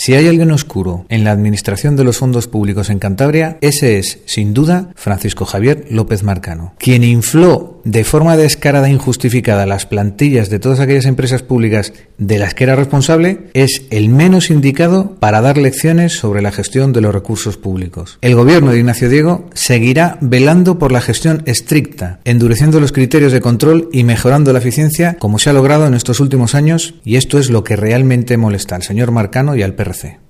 Si hay alguien oscuro en la administración de los fondos públicos en Cantabria, ese es, sin duda, Francisco Javier López Marcano, quien infló de forma descarada e injustificada las plantillas de todas aquellas empresas públicas de las que era responsable. Es el menos indicado para dar lecciones sobre la gestión de los recursos públicos. El gobierno de Ignacio Diego seguirá velando por la gestión estricta, endureciendo los criterios de control y mejorando la eficiencia, como se ha logrado en estos últimos años, y esto es lo que realmente molesta al señor Marcano y al PRC.